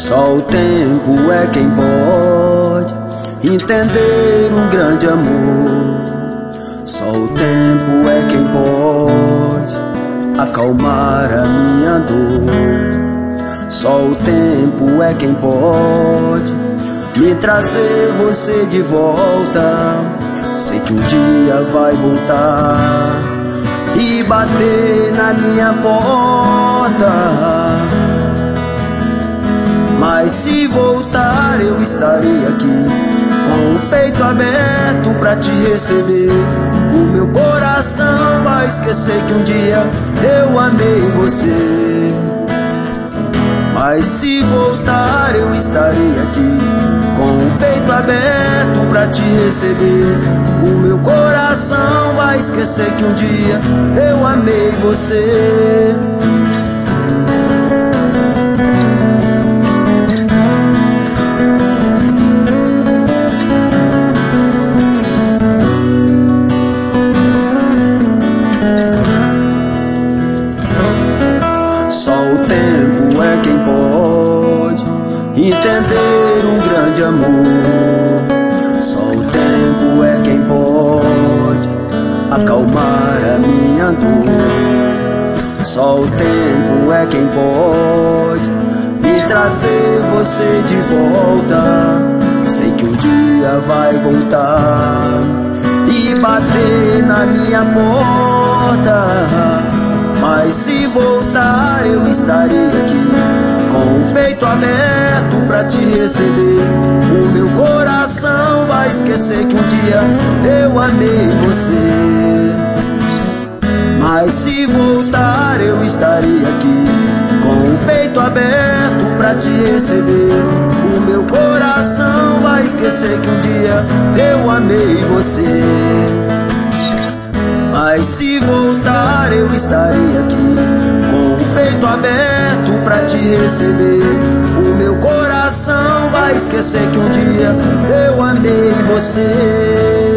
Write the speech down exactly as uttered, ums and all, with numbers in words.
Só o tempo é quem pode entender um grande amor. Só o tempo é quem pode acalmar a minha dor. Só o tempo é quem pode me trazer você de volta. Sei que um dia vai voltar e bater na minha porta. Mas se voltar eu estarei aqui com o peito aberto pra te receber. O meu coração vai esquecer que um dia eu amei você. Mas se voltar eu estarei aqui com o peito aberto pra te receber. O meu coração vai esquecer que um dia eu amei você. Só o tempo é quem pode entender um grande amor. Só o tempo é quem pode acalmar a minha dor. Só o tempo é quem pode me trazer você de volta. Sei que um dia vai voltar e bater na minha porta. Mas se voltar eu estarei aqui com o peito aberto pra te receber. O meu coração vai esquecer que um dia eu amei você. Mas se voltar eu estarei aqui com o peito aberto pra te receber. O meu coração vai esquecer que um dia eu amei você. Mas se voltar eu estarei aqui com o peito aberto pra te receber. O meu coração vai esquecer que um dia eu amei você.